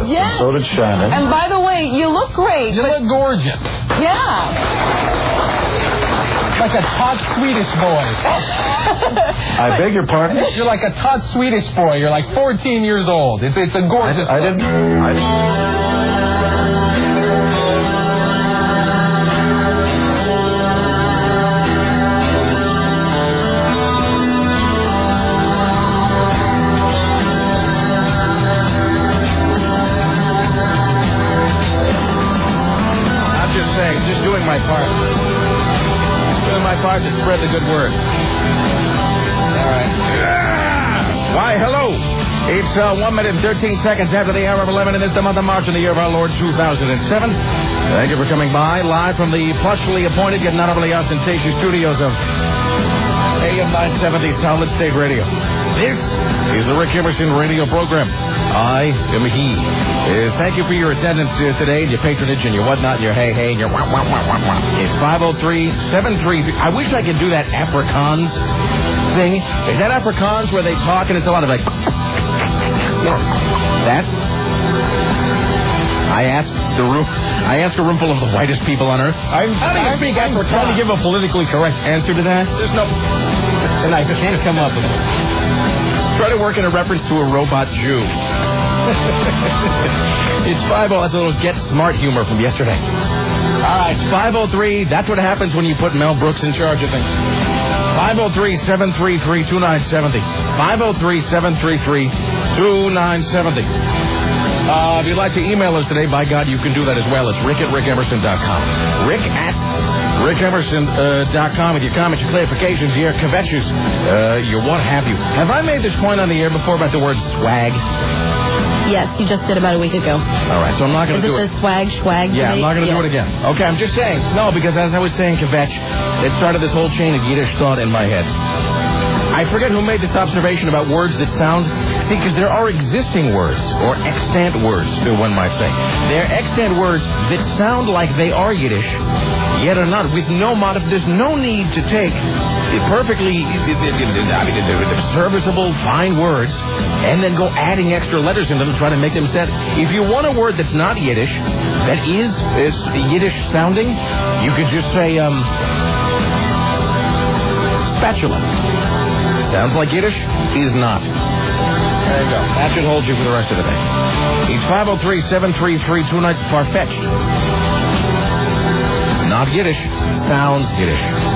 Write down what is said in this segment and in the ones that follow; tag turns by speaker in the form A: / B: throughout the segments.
A: Yes.
B: So did Shannon.
A: And by the way, you look great.
C: You look gorgeous.
A: Yeah.
C: Like a taut Swedish boy.
B: I beg your pardon?
C: You're like a taut Swedish boy. You're like 14 years old. It's a gorgeous
B: I
C: look.
D: Just doing my part. Doing my part to spread the good word. All right. Why, hello. It's 1 minute and 13 seconds after the hour of 11, and it's the month of March in the year of our Lord 2007. Thank you for coming by, live from the plushly appointed yet not overly ostentatious studios of AM 970 Solid State Radio. This is the Rick Emerson radio program. I am he. Thank you for your attendance today, and your patronage, and your whatnot, and your hey, and your wah, wah, wah, wah, wah. It's 503-733. I wish I could do that Afrikaans thing. Is that Afrikaans where they talk and it's a lot of like... That? I asked a room full of the whitest people on earth. How do you speak Afrikaans? Trying to give a politically correct answer to that. There's no... And I can't come up with it. Try to work in a reference to a robot Jew. It's 5:00. That's a little Get Smart humor from yesterday. All right, it's 5:03. That's what happens when you put Mel Brooks in charge of things. 503-733-2970. 503-733-2970. If you'd like to email us today, by God, you can do that as well. It's rick@rickemerson.com. rick@rickemerson.com with your comments, your clarifications, your kvetches, your what have you. Have I made this point on the air before about the word swag?
A: Yes, you just did about a week ago.
D: All right, so I'm not going to do it.
A: Is it the swag?
D: Yeah, I'm not going to do it again. Okay, I'm just saying. No, because as I was saying, kvetch, it started this whole chain of Yiddish thought in my head. I forget who made this observation about words that sound... See, because there are existing words, or extant words, one might say. There are extant words that sound like they are Yiddish, yet are not, with no there's no need to take perfectly serviceable, fine words and then go adding extra letters in them and try to make them set. If you want a word that's not Yiddish, that is Yiddish sounding, you could just say, spatula. Sounds like Yiddish, is not. There you go. That should hold you for the rest of the day. It's 503-733-29... Far-fetched. Not Yiddish. Sounds Yiddish.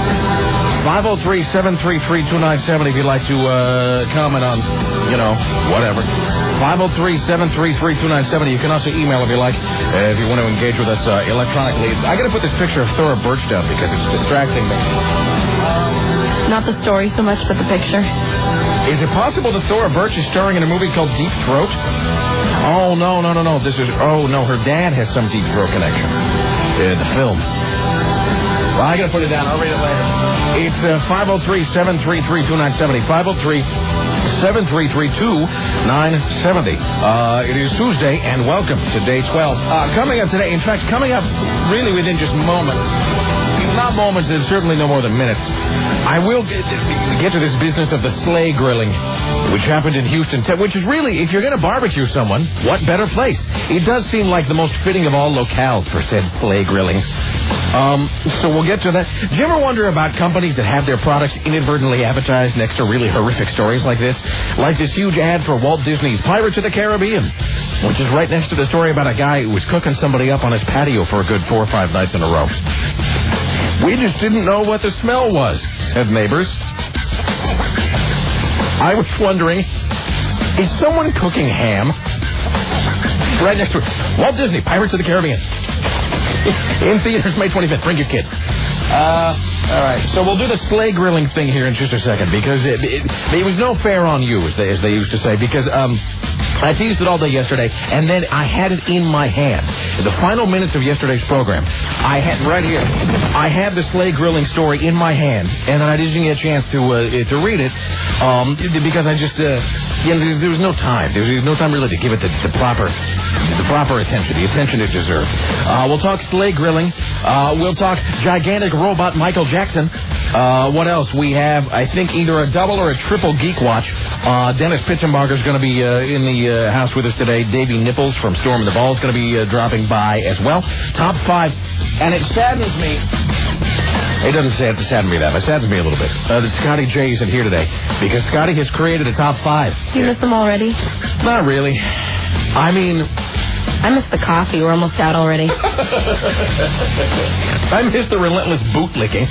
D: 503-733-2970 if you'd like to comment on, whatever. 503-733-2970. You can also email if you like, if you want to engage with us electronically. I got to put this picture of Thora Birch down because it's distracting me.
A: Not the story so much, but the picture.
D: Is it possible that Thora Birch is starring in a movie called Deep Throat? Oh, no. Her dad has some Deep Throat connection. The film. Well, I got to put it down. I'll read it later. It's 503-733-2970. 503-733-2970. It is Tuesday, and welcome to Day 12. Coming up today, in fact, really within just moments. Not moments, and certainly no more than minutes. I will get to this business of the sleigh grilling, which happened in Houston, which is really, if you're going to barbecue someone, what better place? It does seem like the most fitting of all locales for said sleigh grilling. So we'll get to that. Do you ever wonder about companies that have their products inadvertently advertised next to really horrific stories like this? Like this huge ad for Walt Disney's Pirates of the Caribbean, which is right next to the story about a guy who was cooking somebody up on his patio for a good 4 or 5 nights in a row. We just didn't know what the smell was, said neighbors. I was wondering, is someone cooking ham? Right next to it. Walt Disney, Pirates of the Caribbean. In theaters May 25th. Bring your kids. All right. So we'll do the sleigh grilling thing here in just a second because it was no fair on you, as they used to say, because I teased it all day yesterday, and then I had it in my hand. In the final minutes of yesterday's program, I had right here. I had the sleigh grilling story in my hand, and I didn't get a chance to read it because I just there was no time. There was no time really to give it the proper attention, the attention it deserved. We'll talk sleigh grilling. We'll talk gigantic robot Michael Jackson. What else? We have, I think, either a double or a triple Geek Watch. Dennis Pitzenbarger is going to be in the house with us today. Davey Nipples from Storm and the Ball is going to be dropping by as well. Top 5. And it saddens me. It doesn't sadden me that much. It saddens me a little bit. That Scotty J isn't here today because Scotty has created a top 5.
A: Do you miss them already?
D: Not really. I mean...
A: I miss the coffee. We're almost out already.
D: I miss the relentless bootlicking.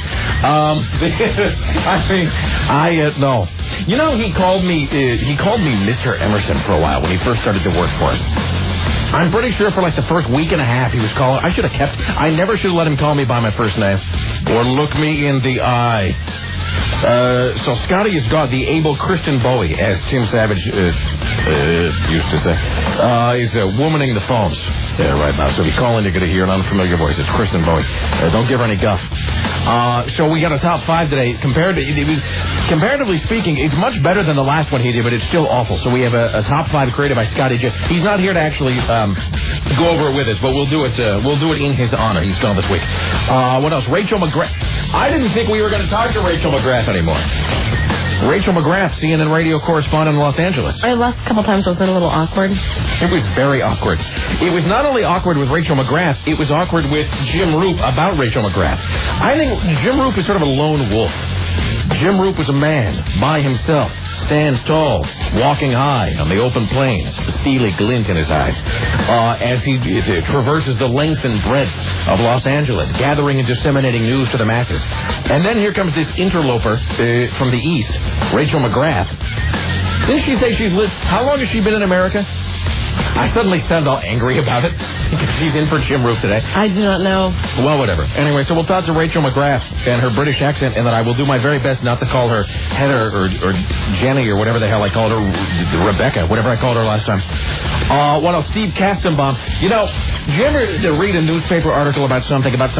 D: No. You know, he called me Mr. Emerson for a while when he first started to work for us. I'm pretty sure for like the first week and a half he was calling. I never should have let him call me by my first name or look me in the eye. So Scotty has got the able Kristen Bowie, as Tim Savage used to say. He's womaning the phones right now. So if you call in, you're going to hear an unfamiliar voice. It's Kristen Bowie. Don't give her any guff. So we got a top 5 today. Comparatively speaking, it's much better than the last one he did, but it's still awful. So we have a top 5 created by Scotty J. He's not here to actually go over it with us, but we'll do it in his honor. He's gone this week. What else? Rachel McGrath. I didn't think we were going to talk to Rachel McGrath anymore. Rachel McGrath, CNN radio correspondent in Los Angeles.
A: The last couple times was it a little awkward?
D: It was very awkward. It was not only awkward with Rachel McGrath, it was awkward with Jim Roop about Rachel McGrath. I think Jim Roop is sort of a lone wolf. Jim Roop was a man, by himself, stands tall, walking high on the open plains, a steely glint in his eyes, as he traverses the length and breadth of Los Angeles, gathering and disseminating news to the masses. And then here comes this interloper from the East, Rachel McGrath. Didn't she say she's lived... How long has she been in America? I suddenly sound all angry about it. She's in for Jim Roop today.
A: I do not know.
D: Well, whatever. Anyway, so we'll talk to Rachel McGrath and her British accent, and then I will do my very best not to call her Heather or Jenny or whatever the hell I called her, Rebecca, whatever I called her last time. What else? Steve Kastenbaum. You know, do you ever read a newspaper article about some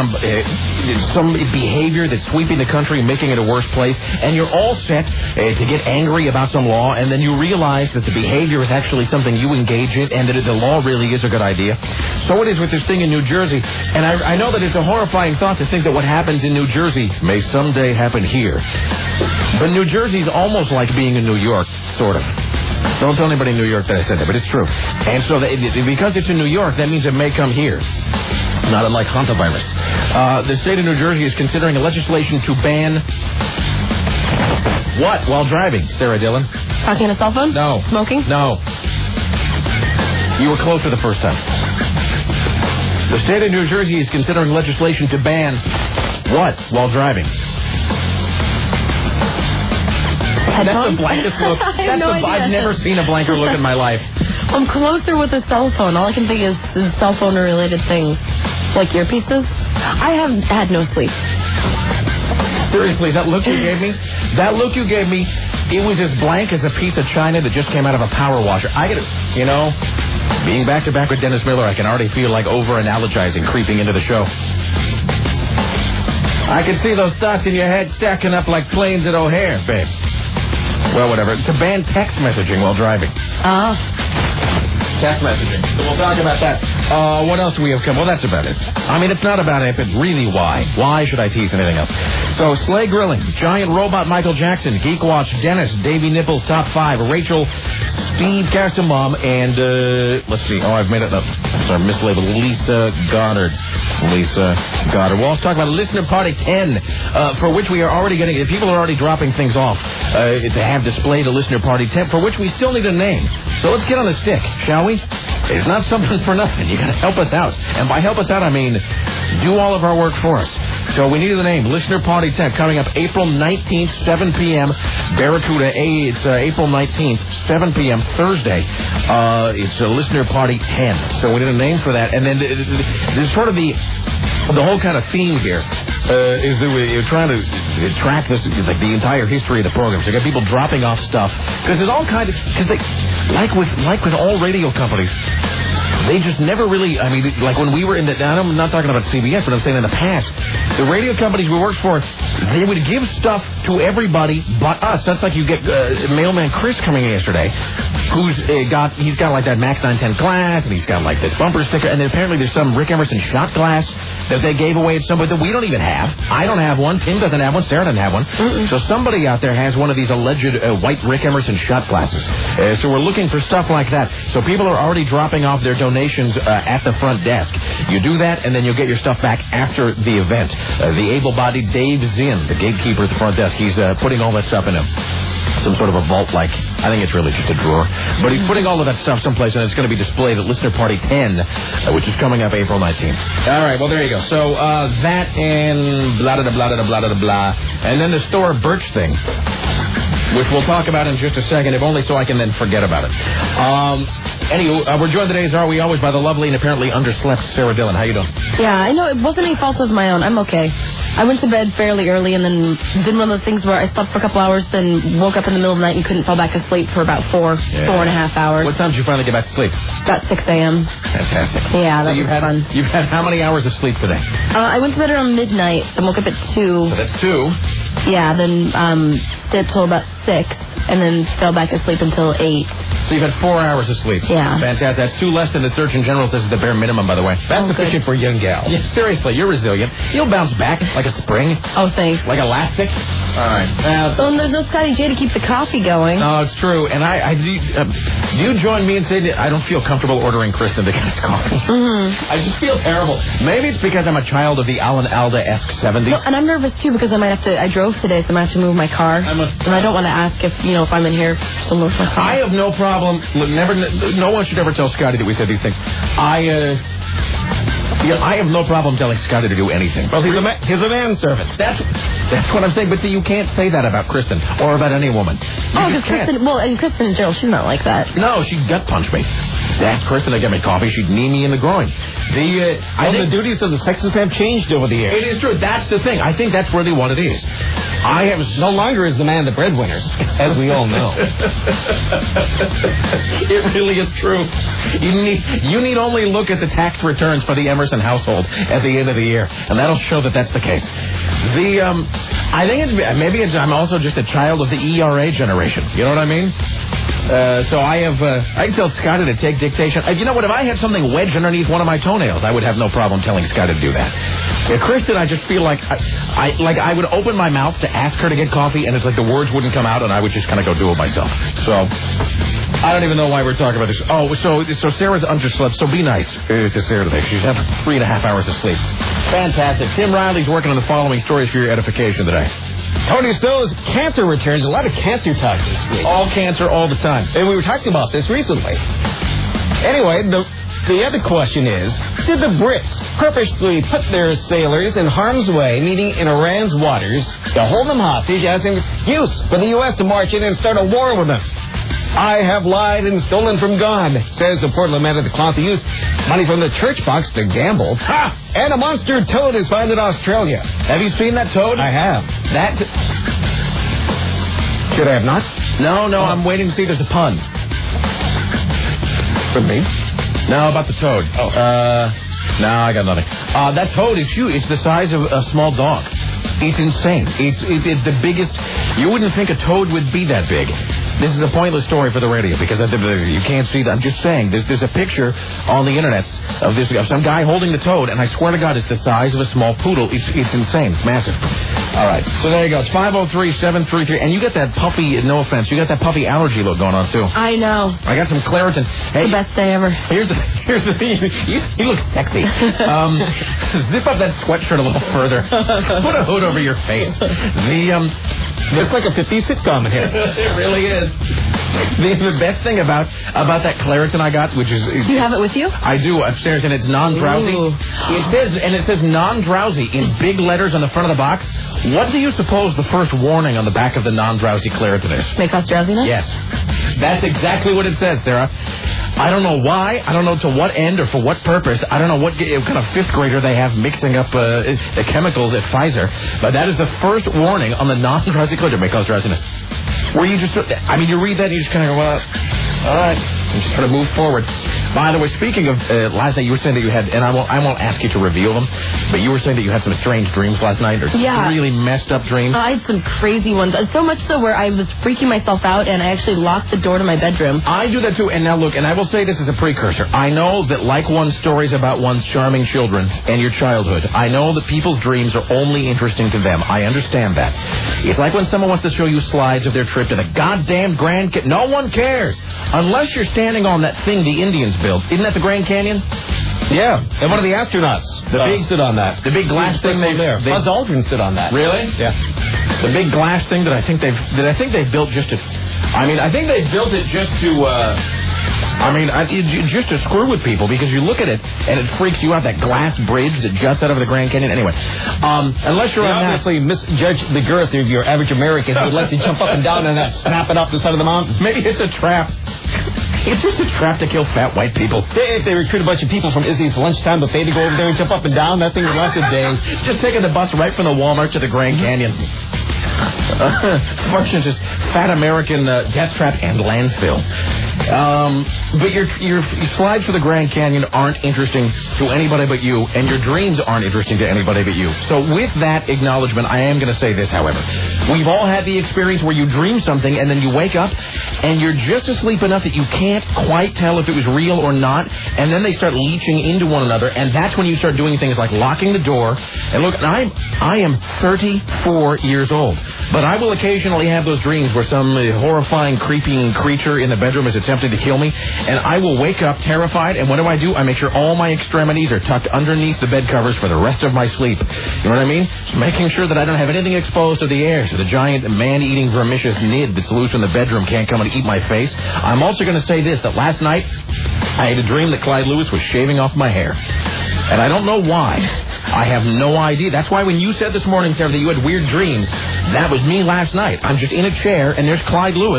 D: behavior that's sweeping the country and making it a worse place, and you're all set to get angry about some law, and then you realize that the behavior is actually something you engage in, and that the law really is a good idea? So it is with this thing in New Jersey, and I know that it's a horrifying thought to think that what happens in New Jersey may someday happen here. But New Jersey's almost like being in New York, sort of. Don't tell anybody in New York that I said that, but it's true. And so because it's in New York, that means it may come here. Not unlike hantavirus. The state of New Jersey is considering a legislation to ban... What? While driving, Sarah Dillon?
A: Talking on a cell phone?
D: No.
A: Smoking?
D: No. You were closer the first time. The state of New Jersey is considering legislation to ban what while driving? That's the blankest look. I've never seen a blanker look in my life.
A: I'm closer with a cell phone. All I can think is cell phone related things. Like earpieces. I have had no sleep.
D: Seriously, that look you gave me, it was as blank as a piece of china that just came out of a power washer. Being back to back with Dennis Miller, I can already feel like over-analogizing creeping into the show. I can see those thoughts in your head stacking up like planes at O'Hare, babe. Well, whatever. To ban text messaging while driving. Text messaging. So we'll talk about that. What else do we have come? Well, that's about it. I mean, it's not about it, but really why? Why should I tease anything else? So, Slay Grilling, Giant Robot Michael Jackson, Geek Watch, Dennis, Davey Nipples, Top 5, Rachel, Steve Kastenbaum, and, let's see. Oh, I've made it up. Sorry, mislabeled. Lisa Goddard. We'll also talk about Listener Party 10, for which we are already getting... People are already dropping things off to have displayed a Listener Party 10, for which we still need a name. So let's get on the stick, shall we? It's not something for nothing. You got to help us out. And by help us out, I mean do all of our work for us. So we need the name, Listener Party 10, coming up April 19th, 7 p.m. Barracuda. It's April 19th, 7 p.m. Thursday. It's a Listener Party 10. So we need a name for that. And then there's sort of the whole kind of theme here is that we're trying to track this, like the entire history of the program. So you got people dropping off stuff because there's all kinds of, because they, like with all radio companies, they just never really, I mean, like when we were in the, I'm not talking about CBS, but I'm saying in the past, the radio companies we worked for, they would give stuff to everybody but us. That's like you get mailman Chris coming in yesterday, he's got like that Max 910 glass, and he's got like this bumper sticker, and then apparently there's some Rick Emerson shot glass that they gave away at somebody that we don't even have. I don't have one. Tim doesn't have one. Sarah doesn't have one. Mm-mm. So somebody out there has one of these alleged white Rick Emerson shot glasses. So we're looking for stuff like that. So people are already dropping off their donations at the front desk. You do that, and then you'll get your stuff back after the event. The able-bodied Dave Zinn, the gatekeeper at the front desk, he's putting all that stuff in some sort of a vault-like. I think it's really just a drawer. But he's putting all of that stuff someplace, and it's going to be displayed at Listener Party 10, which is coming up April 19th. All right, well, there you go. So that and blah-da-da-blah-da-da-blah-da-da-blah. And then the Store Birch thing, which we'll talk about in just a second, if only so I can then forget about it. Anyway, we're joined today, as are we always, by the lovely and apparently underslept Sarah Dillon. How you doing?
A: Yeah, I know. It wasn't any fault of my own. I'm okay. I went to bed fairly early and then did one of those things where I slept for a couple hours, then woke up in the middle of the night and couldn't fall back asleep for about 4.5 hours.
D: What time did you finally get back to sleep?
A: About 6 a.m.
D: Fantastic.
A: Yeah, that was fun.
D: You've had how many hours of sleep today?
A: I went to bed around midnight, then woke up at 2.
D: So that's 2.
A: Yeah, then stayed till about 6, and then fell back asleep until 8.
D: So you've had 4 hours of sleep.
A: Yeah.
D: Fantastic. That's 2 less than the Surgeon General. This is the bare minimum, by the way. That's sufficient for a young gal. Yeah, seriously, you're resilient. You'll bounce back like a spring.
A: Oh, thanks.
D: Like elastic. All right.
A: So there's no Scotty J to keep the coffee going.
D: No, it's true. And do you join me and say that I don't feel comfortable ordering Kristen to get us coffee?
A: Mm-hmm.
D: I just feel terrible. Maybe it's because I'm a child of the Alan Alda-esque 70s.
A: No, and I'm nervous, too, because I drove today, so I might have to move my car. And I don't want to ask if I'm in here, someone with my car.
D: I have no problem. Look, no one should ever tell Scotty that we said these things. I have no problem telling Scotty to do anything.
C: Well, he's a manservant.
D: That's what I'm saying. But see, you can't say that about Kristen or about any woman.
A: Because Kristen, and Kristen in general, she's not like that.
D: No, she'd gut punch me. Ask Kristen to get me coffee, she'd knee me in the groin.
C: The duties of the sexes have changed over the years.
D: It is true. That's the thing. I think that's really what it is.
C: No longer is the man the breadwinner, as we all know.
D: It really is true. You need only look at the tax returns for the Emerson household at the end of the year, and that'll show that that's the case. I think I'm also just a child of the ERA generation. You know what I mean? So I can tell Scotty to take dictation. You know what? If I had something wedged underneath one of my toenails, I would have no problem telling Scotty to do that. Kristen, I just feel like I would open my mouth to ask her to get coffee, and it's like the words wouldn't come out, and I would just kind of go do it myself. So I don't even know why we're talking about this. Oh, so Sarah's underslept. So be nice to Sarah today. She's had 3.5 hours of sleep. Fantastic. Tim Riley's working on the following stories for your edification today.
C: Tony Snow's cancer returns. A lot of cancer talk this week.
D: All cancer all the time.
C: And we were talking about this recently. Anyway, the other question is, did the Brits purposely put their sailors in harm's way, meaning in Iran's waters, to hold them hostage as an excuse for the U.S. to march in and start a war with them? I have lied and stolen from God, says the Portland man at the cloth. He used money from the church box to gamble. Ha! And a monster toad is found in Australia.
D: Have you seen that toad?
C: I have. Should I have not?
D: No, I'm waiting to see if there's a pun.
C: From me?
D: No, about the toad.
C: Oh.
D: No, I got nothing. That toad is huge. It's the size of a small dog. It's insane. It's the biggest. You wouldn't think a toad would be that big. This is a pointless story for the radio because you can't see that. I'm just saying, there's a picture on the internet of some guy holding the toad, and I swear to God, it's the size of a small poodle. It's insane. It's massive. All right. So there you go. It's 503-733. And you got that puppy, no offense, you got that puppy allergy look going on, too.
A: I know.
D: I got some Claritin. Hey,
A: the best day ever.
D: Here's the thing. You look sexy. Zip up that sweatshirt a little further. Put a hood over your face.
C: Looks like a 50s sitcom in here.
D: It really is. The best thing about that Claritin I got, which is...
A: Do you have it with you?
D: I do, upstairs, and it's non-drowsy.
A: Ooh.
D: It says non-drowsy in big letters on the front of the box. What do you suppose the first warning on the back of the non-drowsy Claritin is?
A: May cause drowsiness?
D: Yes. That's exactly what it says, Sarah. I don't know why. I don't know to what end or for what purpose. I don't know what kind of fifth grader they have mixing up the chemicals at Pfizer. But that is the first warning on the non-drowsy Claritin. May cause drowsiness. Where you just, you read that and you just kind of go, well, all right. and just sort of move forward. By the way, speaking of last night, you were saying that you had, and I won't ask you to reveal them, but you were saying that you had some strange dreams last night, or really messed up dreams.
A: I had some crazy ones, so much so where I was freaking myself out, and I actually locked the door to my bedroom.
D: I do that too, and now look, and I will say this as a precursor. I know that like one's stories about one's charming children and your childhood, I know that people's dreams are only interesting to them. I understand that. It's like when someone wants to show you slides of their trip to the goddamn Grand Canyon. No one cares. Unless you're standing on that thing the Indians built. Isn't that the Grand Canyon?
C: Yeah, and one of the astronauts, big stood on that.
D: The big glass thing there.
C: Buzz Aldrin stood on that.
D: Really?
C: Yeah.
D: The big glass thing that I think they've built just to. I mean, I think they built it just to. Just to screw with people, because you look at it and it freaks you out, that glass bridge that juts out of the Grand Canyon. Anyway, unless you're
C: obviously misjudge the girth of your average American who would like to jump up and down and snap it off the side of the mountain.
D: Maybe it's a trap. It's just a trap to kill fat white people.
C: If they recruit a bunch of people from Izzy's lunchtime buffet to go over there and jump up and down, that thing would last a day.
D: Just taking the bus right from the Walmart to the Grand Canyon. Function just fat American death trap and landfill. But your slides for the Grand Canyon aren't interesting to anybody but you, and your dreams aren't interesting to anybody but you. So with that acknowledgement, I am going to say this, however. We've all had the experience where you dream something, and then you wake up, and you're just asleep enough that you can't quite tell if it was real or not, and then they start leaching into one another, and that's when you start doing things like locking the door. And look, I am 34 years old, but I will occasionally have those dreams where some horrifying, creeping creature in the bedroom is attempting to kill me, and I will wake up terrified, and what do? I make sure all my extremities are tucked underneath the bed covers for the rest of my sleep. You know what I mean? Just making sure that I don't have anything exposed to the air, so the giant man-eating vermicious nid that's loose in the bedroom can't come and eat my face. I'm also going to say this, that last night I had a dream that Clyde Lewis was shaving off my hair. And I don't know why. I have no idea. That's why when you said this morning, Sarah, that you had weird dreams, that was me last night. I'm just in a chair, and there's Clyde Lewis,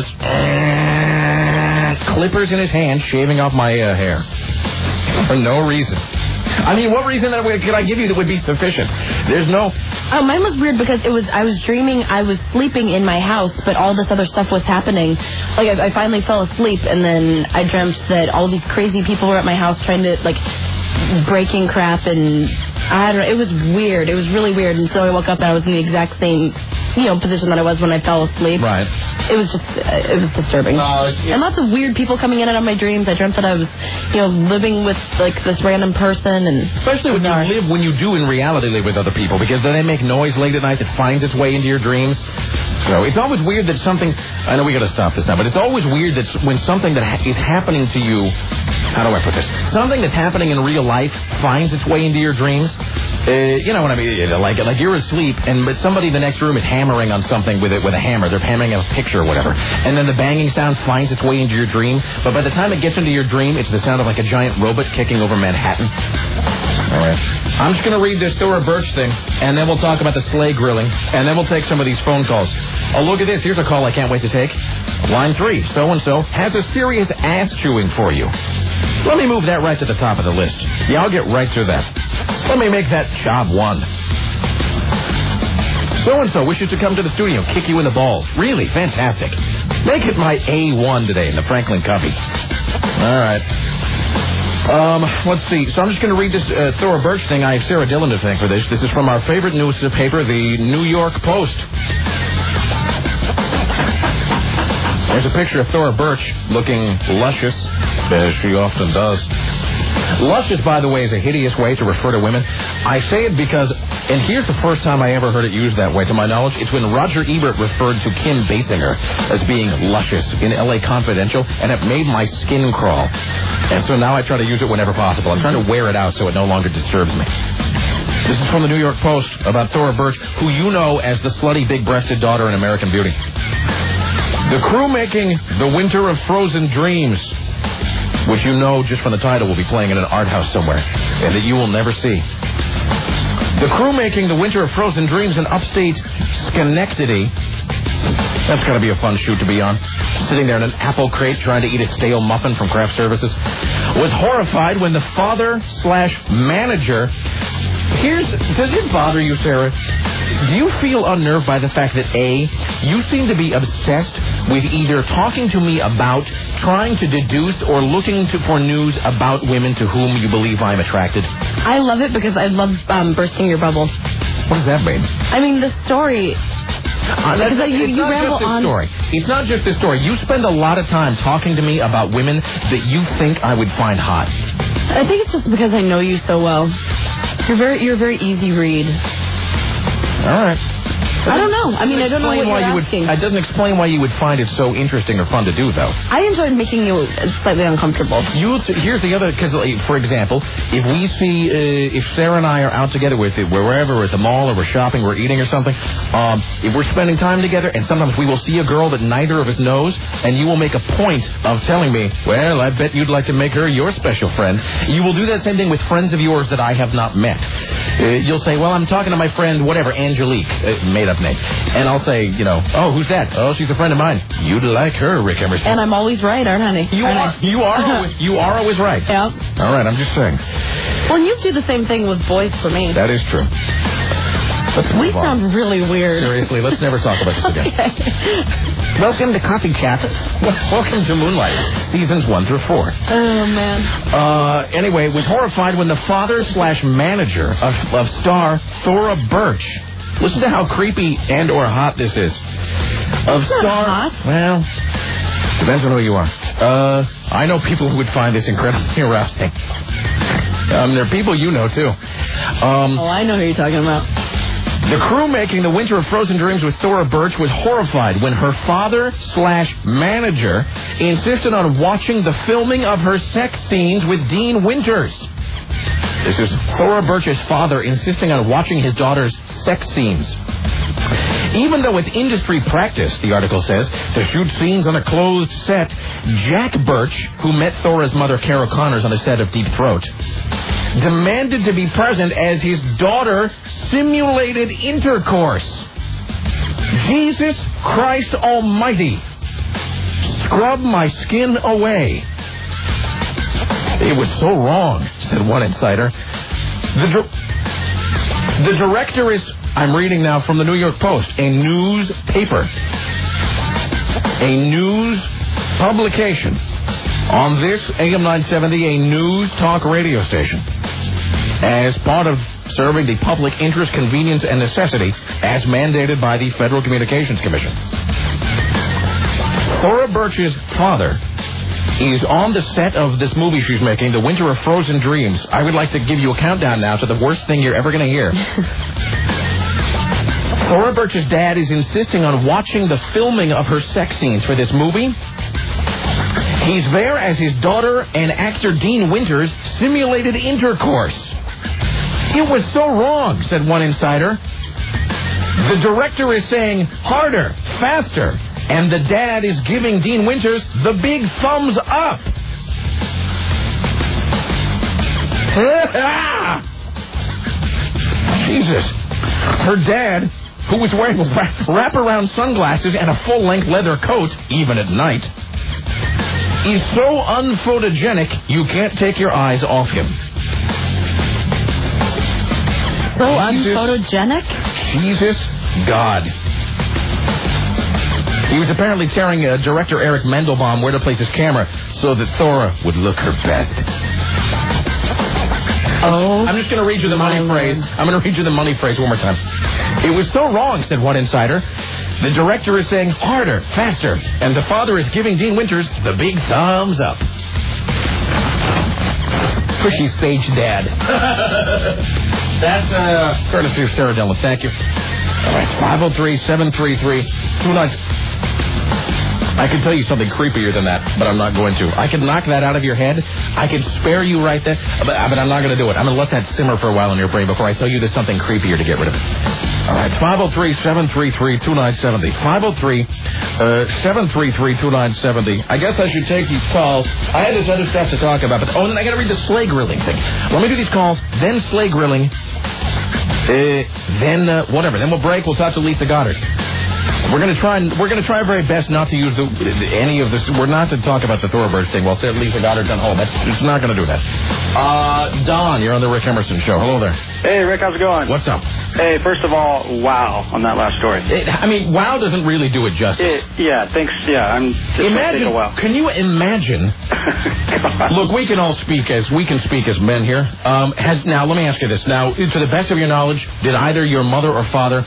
D: clippers in his hand, shaving off my hair. For no reason. I mean, what reason could I give you that would be sufficient? There's no...
A: Oh, mine was weird because I was dreaming I was sleeping in my house, but all this other stuff was happening. Like, I finally fell asleep, and then I dreamt that all these crazy people were at my house trying to, like, breaking crap, and I don't know, it was weird. It was really weird, and so I woke up and I was in the exact same, position that I was when I fell asleep.
D: Right.
A: It was disturbing. And lots of weird people coming in and out of my dreams. I dreamt that I was, living with, like, this random person, and...
D: Especially when you do in reality live with other people, because then they make noise late at night that finds its way into your dreams. So it's always weird that something... I know we got to stop this now, but it's always weird that when something that is happening to you... How do I put this? Something that's happening in real life finds its way into your dreams. You know what I mean? Like you're asleep, but somebody in the next room is hammering on something with a hammer. They're hammering a picture or whatever. And then the banging sound finds its way into your dream. But by the time it gets into your dream, it's the sound of like a giant robot kicking over Manhattan. All right. I'm just going to read this Thora Birch thing, and then we'll talk about the sleigh grilling, and then we'll take some of these phone calls. Oh, look at this. Here's a call I can't wait to take. Line 3, so-and-so has a serious ass chewing for you. Let me move that right to the top of the list. Yeah, I'll get right through that. Let me make that job 1. So-and-so wishes to come to the studio, kick you in the balls. Really? Fantastic. Make it my A1 today in the Franklin copy. All right. Let's see. So I'm just going to read this Thora Birch thing. I have Sarah Dillon to thank for this. This is from our favorite newspaper, the New York Post. There's a picture of Thora Birch looking luscious, as she often does. Luscious, by the way, is a hideous way to refer to women. I say it because, and here's the first time I ever heard it used that way, to my knowledge, it's when Roger Ebert referred to Kim Basinger as being luscious in L.A. Confidential, and it made my skin crawl. And so now I try to use it whenever possible. I'm trying to wear it out so it no longer disturbs me. This is from the New York Post about Thora Birch, who you know as the slutty big-breasted daughter in American Beauty. The crew making The Winter of Frozen Dreams, which you know just from the title will be playing in an art house somewhere, and that you will never see. The crew making The Winter of Frozen Dreams in upstate Schenectady. That's got to be a fun shoot to be on. Sitting there in an apple crate trying to eat a stale muffin from craft services. Was horrified when the father/manager Does it bother you, Sarah? Do you feel unnerved by the fact that, A, you seem to be obsessed with either talking to me about, trying to deduce, or looking for news about women to whom you believe I'm attracted?
A: I love it because I love bursting your bubble.
D: What does that mean?
A: I mean, the story... you ramble on.
D: Story. It's not just this story. You spend a lot of time talking to me about women that you think I would find hot.
A: I think it's just because I know you so well. You're a very easy read.
D: All right.
A: I don't know. I mean, I don't know what you're asking.
D: It doesn't explain why you would find it so interesting or fun to do, though.
A: I enjoyed making you slightly uncomfortable.
D: Here's the other, because, for example, if Sarah and I are out together wherever, at the mall, or we're shopping, we're eating or something, if we're spending time together, and sometimes we will see a girl that neither of us knows, and you will make a point of telling me, well, I bet you'd like to make her your special friend. You will do that same thing with friends of yours that I have not met. You'll say, well, I'm talking to my friend, whatever, Angelique, made up name. And I'll say, oh, who's that? Oh, she's a friend of mine. You'd like her, Rick Emerson.
A: And I'm always right, aren't I?
D: You are always right.
A: Yeah.
D: All right, I'm just saying.
A: Well, you do the same thing with boys for me.
D: That is true.
A: We sound really weird.
D: Seriously, let's never talk about this again.
A: Okay.
C: Welcome to Coffee Chat.
D: Welcome to Moonlight, seasons 1 through 4.
A: Oh, man.
D: Anyway, was horrified when the father/manager of star Thora Birch. Listen to how creepy and or hot this is.
A: Hot.
D: Well, depends on who you are. I know people who would find this incredibly arousing. There are people you know, too.
A: I know who you're talking about.
D: The crew making The Winter of Frozen Dreams with Thora Birch was horrified when her father/manager insisted on watching the filming of her sex scenes with Dean Winters. This is Thora Birch's father insisting on watching his daughter's sex scenes. Even though it's industry practice, the article says, to shoot scenes on a closed set, Jack Birch, who met Thora's mother, Carol Connors, on the set of Deep Throat, demanded to be present as his daughter simulated intercourse. Jesus Christ Almighty. Scrub my skin away. It was so wrong, said one insider. The director is, I'm reading now from the New York Post, a newspaper, a news publication. On this AM 970, a news talk radio station. As part of serving the public interest, convenience, and necessity as mandated by the Federal Communications Commission. Thora Birch's father is on the set of this movie she's making, The Winter of Frozen Dreams. I would like to give you a countdown now to the worst thing you're ever going to hear. Thora Birch's dad is insisting on watching the filming of her sex scenes for this movie. He's there as his daughter and actor Dean Winters simulated intercourse. It was so wrong, said one insider. The director is saying harder, faster, and the dad is giving Dean Winters the big thumbs up. Jesus. Her dad, who was wearing wraparound sunglasses and a full-length leather coat, even at night, is so unphotogenic you can't take your eyes off him.
A: So unphotogenic?
D: Jesus God. He was apparently telling director Eric Mendelbaum where to place his camera so that Thora would look her best.
A: Oh.
D: I'm just going to read you the money phrase. I'm going to read you the money phrase one more time. It was so wrong, said one insider. The director is saying harder, faster, and the father is giving Dean Winters the big thumbs up. Pushy stage dad. That's courtesy of Sarah Dillon. Thank you. All right, 503-733-29. I can tell you something creepier than that, but I'm not going to. I can knock that out of your head. I can spare you right there, but I'm not going to do it. I'm going to let that simmer for a while in your brain before I tell you there's something creepier to get rid of it. All right, 503-733-2970. 503-733-2970. I guess I should take these calls. I had this other stuff to talk about, but and then I got to read the sleigh grilling thing. Let me do these calls, then sleigh grilling, then whatever. Then we'll break. We'll talk to Lisa Goddard. We're gonna try our very best not to use any of this. We're not to talk about the Thoroughbirds thing. Well, say Lisa Goddard's on hold. It's not gonna do that. Don, you're on the Rick Emerson Show. Hello there.
E: Hey, Rick, how's it going?
D: What's up?
E: Hey, first of all, wow on that last story.
D: Wow doesn't really do it justice.
E: Thanks. Yeah, I'm just
D: imagine.
E: A wow.
D: Can you imagine? Look, we can speak as men here. Now, let me ask you this. Now, to the best of your knowledge, did either your mother or father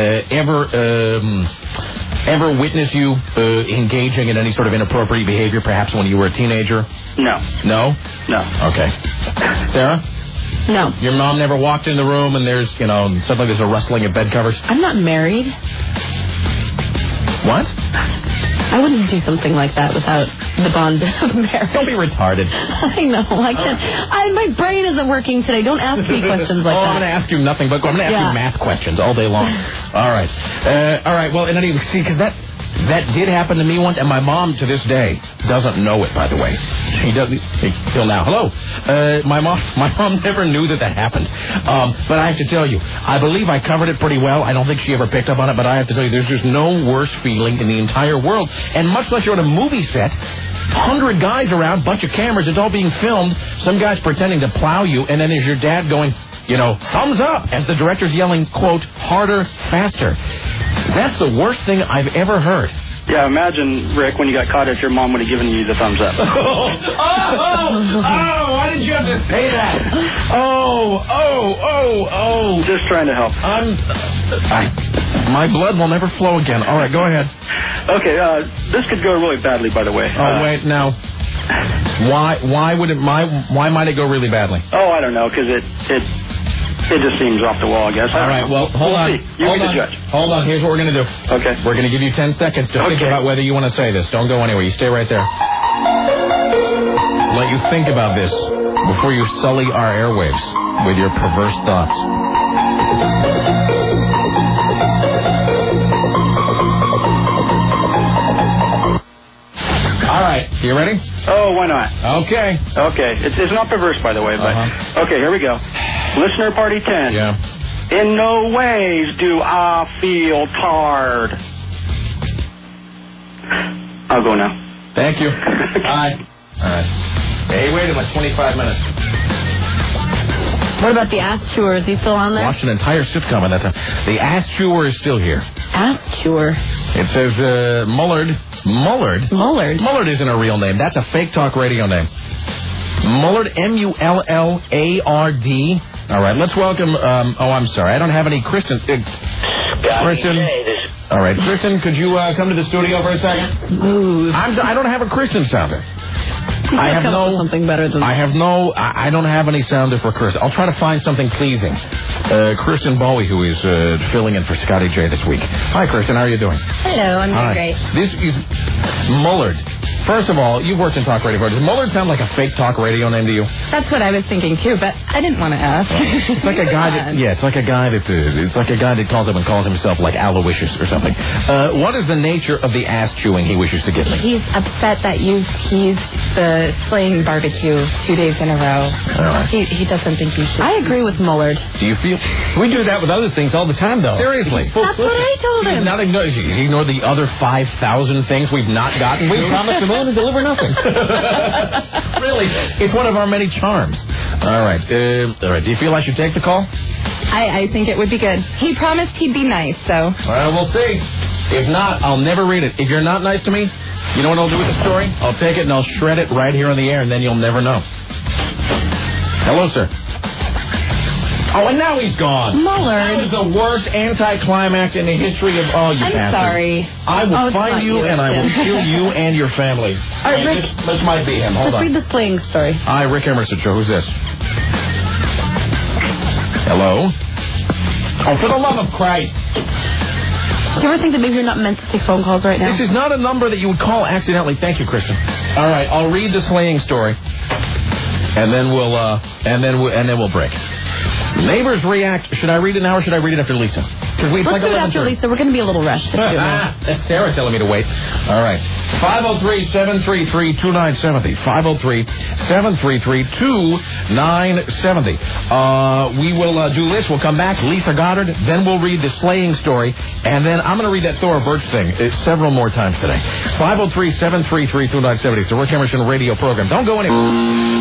D: ever witness you engaging in any sort of inappropriate behavior, perhaps when you were a teenager?
E: No.
D: No?
E: No.
D: Okay. Sarah?
A: No.
D: Your mom never walked in the room and there's, suddenly there's a rustling of bed covers?
A: I'm not married.
D: What?
A: I wouldn't do something like that without the bond of marriage.
D: Don't be retarded.
A: I know. I can't. My brain isn't working today. Don't ask me questions like that.
D: I'm going to ask you nothing but I'm going to ask you math questions all day long. All right. All right. Well, and I didn't see, because that did happen to me once, and my mom to this day doesn't know it, by the way. She doesn't till now. Hello. My mom never knew that happened. But I have to tell you, I believe I covered it pretty well. I don't think she ever picked up on it, but I have to tell you, there's just no worse feeling in the entire world. And much like you're on a movie set, 100 guys around, bunch of cameras, it's all being filmed. Some guy's pretending to plow you, and then there's your dad going, thumbs up, as the director's yelling, quote, harder, faster. That's the worst thing I've ever heard.
E: Yeah, imagine, Rick, when you got caught, if your mom would have given you the thumbs up.
D: Why did you have to say that?
E: Just trying to help.
D: My blood will never flow again. All right, go ahead.
E: Okay, this could go really badly, by the way.
D: Wait, now. Why might it go really badly?
E: I don't know, because it just seems off the wall, I guess.
D: All right, well, hold on.
E: You be the judge.
D: Hold on, here's what we're going to do.
E: Okay.
D: We're going to give you 10 seconds to think about whether you want to say this. Don't go anywhere. You stay right there. Let you think about this before you sully our airwaves with your perverse thoughts. All right, you ready?
E: Oh, why not?
D: Okay.
E: It's not perverse, by the way, but... Okay, here we go. Listener Party 10.
D: Yeah.
E: In no ways do I feel tired. I'll go now.
D: Thank you. Bye. All right. Hey, waited like 25 minutes.
A: What about the ass chewer? Is he still on there?
D: Watched an entire sitcom at that time. The ass chewer is still here.
A: Ass chewer.
D: It says Mullard. Mullard? Mullard isn't a real name. That's a fake talk radio name. Mullard, Mullard. All right, let's welcome... I'm sorry. I don't have any Kristen... Kristen... All right, Kristen, could you come to the studio for a second?
A: Smooth.
D: I don't have a Kristen sounder.
A: I have something better than that.
D: I don't have any sounder for Kristen. I'll try to find something pleasing. Kristen Bowie, who is filling in for Scotty J this week. Hi, Kristen. How are you doing?
A: Hello, I'm doing great.
D: This is Mullard. First of all, you've worked in talk radio. Does Mullard sound like a fake talk radio name to you?
F: That's what I was thinking too, but I didn't want to ask.
D: It's like a guy that, it's like a guy that calls up and calls himself like Aloysius or something. What is the nature of the ass chewing he wishes to give me?
F: He's upset that you've teased the slaying barbecue 2 days in a row. He doesn't think you should.
A: I agree with Mullard.
D: Do you feel?
C: We do that with other things all the time, though.
D: Seriously.
A: That's what I told him.
D: Ignore the other 5,000 things we've not gotten.
C: We promised the moon to deliver nothing.
D: Really? It's one of our many charms. All right. Do you feel I should take the call?
F: I think it would be good. He promised he'd be nice, so...
D: Well, we'll see. If not, I'll never read it. If you're not nice to me, you know what I'll do with the story? I'll take it and I'll shred it right here on the air, and then you'll never know. Hello, sir. Oh, and now he's gone.
A: Mullard.
D: That was the worst anticlimax in the history of all you
F: I'm
D: bastards.
F: sorry.
D: I will find you and I will kill you and your family.
A: All right, Rick.
D: This might be him. Hold
A: Let's
D: on.
A: read the slaying story.
D: Hi, Rick Emerson Show. Who's this? Hello? Oh, for the love of Christ.
A: Do you ever think that maybe you're not meant to take phone calls right now?
D: This is not a number that you would call accidentally. Thank you, Kristen. All right, I'll read the slaying story, and then we'll break. Neighbors react. Should I read it now or should I read it after Lisa?
A: Let's do it after Lisa. We're going to be a little rushed.
D: That's Sarah telling me to wait. All right. 503-733-2970. 503-733-2970. We will do this. We'll come back. Lisa Goddard. Then we'll read the slaying story. And then I'm going to read that Thora Birch thing several more times today. 503-733-2970. It's the Rick Emerson radio program. Don't go anywhere.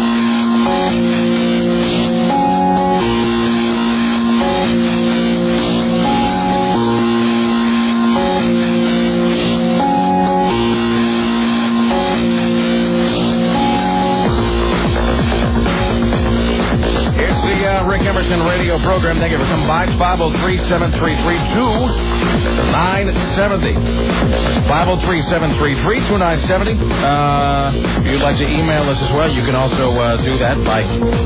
D: Radio program. Thank you for coming by. 503-733-2970. 503-733-2970. If you'd like to email us as well, you can also do that by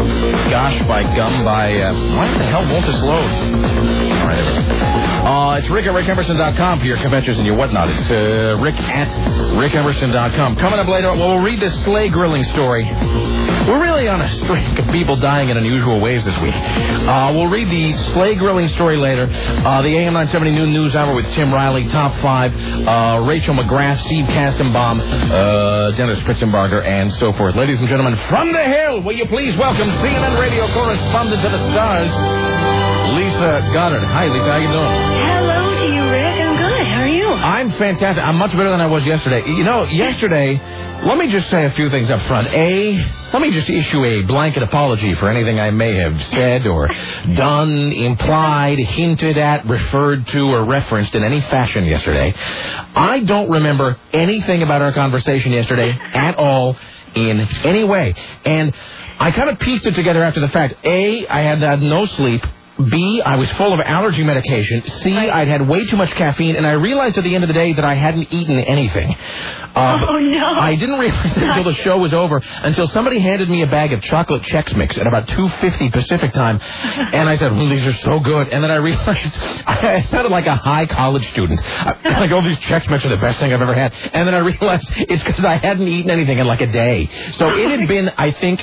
D: gum, why the hell won't this load? All right, it's Rick at rickemerson.com for your conventions and your whatnot. It's Rick at rickemerson.com. Coming up later, we'll read this sleigh grilling story. We're really on a streak of people dying in unusual ways this week. We'll read the sleigh grilling story later. The AM 970 Noon News Hour with Tim Riley, Top 5, Rachel McGrath, Steve Kastenbaum, Dennis Spritzenbarger, and so forth. Ladies and gentlemen, from the Hill, will you please welcome CNN radio correspondent to the stars, Lisa Goddard. Hi, Lisa. How you doing?
G: Hello to you, Rick. I'm good. How are you?
D: I'm fantastic. I'm much better than I was yesterday. You know, yesterday... Let me just say a few things up front. Let me just issue a blanket apology for anything I may have said or done, implied, hinted at, referred to, or referenced in any fashion yesterday. I don't remember anything about our conversation yesterday at all in any way. And I kind of pieced it together after the fact. I had had no sleep. B, I was full of allergy medication. C, I'd had way too much caffeine, and I realized at the end of the day that I hadn't eaten anything.
G: Oh, no.
D: I didn't realize until the show was over, until somebody handed me a bag of chocolate Chex Mix at about 2:50 Pacific time, and I said, well, these are so good. And then I realized I sounded like a high college student. Like, oh, these Chex Mix are the best thing I've ever had. And then I realized it's because I hadn't eaten anything in like a day. So it had been, I think,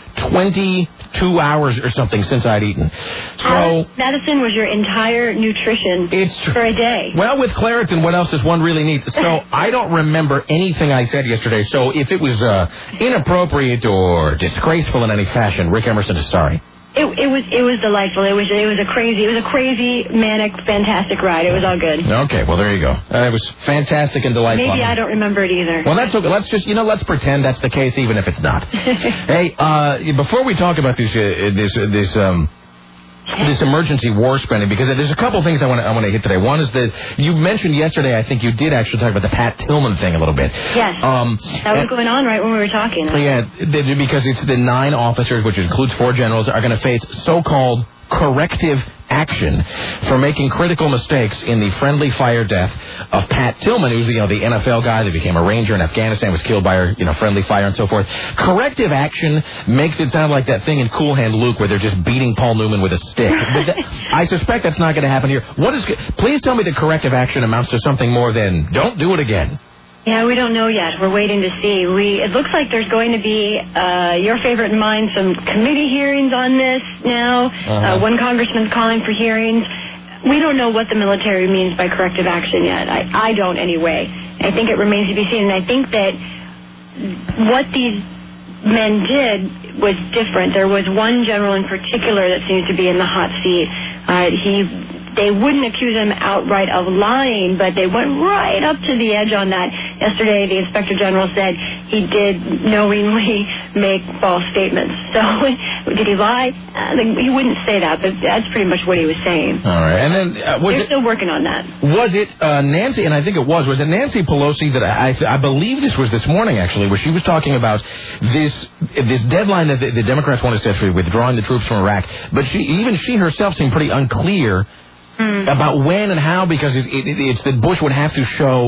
D: 22 hours or something since I'd eaten. So
G: medicine was your entire nutrition for a day.
D: Well, with Claritin, what else does one really need? So I don't remember anything I said yesterday. So if it was inappropriate or disgraceful in any fashion, Rick Emerson is sorry.
G: It was delightful. It was a crazy, manic, fantastic ride. It was all good.
D: Okay, well there you go. It was fantastic and delightful.
G: Maybe I don't remember it either.
D: Well, that's okay. Let's just let's pretend that's the case, even if it's not. Hey, before we talk about this emergency war spending, because there's a couple things I want to hit today. One is that you mentioned yesterday, I think you did actually talk about the Pat Tillman thing a little bit.
G: Yes. That was going on right when we were talking.
D: Yeah, because it's the 9 officers, which includes 4 generals, are going to face so-called corrective action for making critical mistakes in the friendly fire death of Pat Tillman, who's the NFL guy that became a ranger in Afghanistan, was killed by friendly fire and so forth. Corrective action makes it sound like that thing in Cool Hand Luke where they're just beating Paul Newman with a stick. But I suspect that's not going to happen here. Please tell me that corrective action amounts to something more than don't do it again.
G: Yeah, we don't know yet. We're waiting to see. It looks like there's going to be, your favorite and mine, some committee hearings on this now. One congressman's calling for hearings. We don't know what the military means by corrective action yet. I don't anyway. I think it remains to be seen. And I think that what these men did was different. There was one general in particular that seems to be in the hot seat. They wouldn't accuse him outright of lying, but they went right up to the edge on that. Yesterday, the Inspector General said he did knowingly make false statements. So, did he lie? He wouldn't say that, but that's pretty much what he was saying.
D: All right. And then
G: they're still working on that.
D: Was it Nancy, and I think it was it Nancy Pelosi that I believe this was this morning, actually, where she was talking about this deadline that the Democrats want to set for withdrawing the troops from Iraq, but she herself seemed pretty unclear about when and how, because it's that Bush would have to show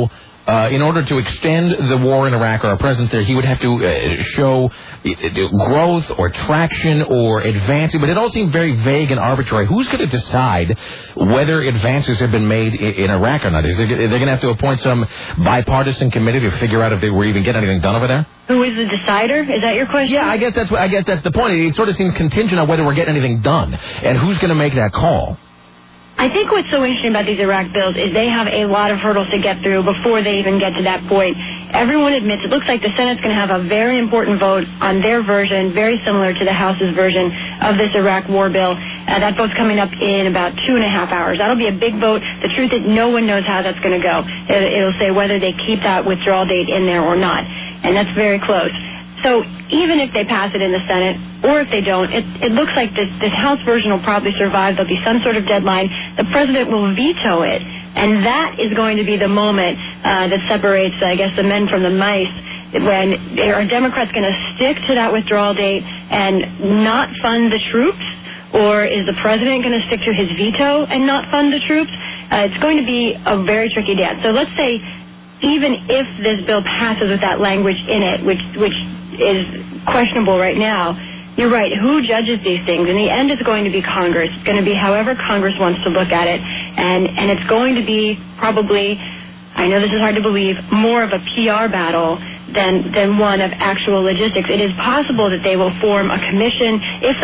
D: in order to extend the war in Iraq or our presence there, he would have to show growth or traction or advancing, but it all seemed very vague and arbitrary. Who's going to decide whether advances have been made in Iraq or not? They're going to have to appoint some bipartisan committee to figure out if they were even getting anything done over there?
G: Who is the decider? Is that your question?
D: Yeah, I guess that's the point. It sort of seems contingent on whether we're getting anything done, and who's going to make that call.
G: I think what's so interesting about these Iraq bills is they have a lot of hurdles to get through before they even get to that point. Everyone admits it looks like the Senate's going to have a very important vote on their version, very similar to the House's version of this Iraq war bill. That vote's coming up in about 2.5 hours. That'll be a big vote. The truth is no one knows how that's going to go. It'll say whether they keep that withdrawal date in there or not, and that's very close. So even if they pass it in the Senate, or if they don't, it looks like this House version will probably survive. There'll be some sort of deadline. The president will veto it, and that is going to be the moment that separates, I guess, the men from the mice. When are Democrats going to stick to that withdrawal date and not fund the troops, or is the president going to stick to his veto and not fund the troops? It's going to be a very tricky dance. So let's say even if this bill passes with that language in it, which is questionable right now, you're right. Who judges these things? In the end, it's going to be Congress. It's going to be however Congress wants to look at it. And it's going to be probably, I know this is hard to believe, more of a PR battle than one of actual logistics. It is possible that they will form a commission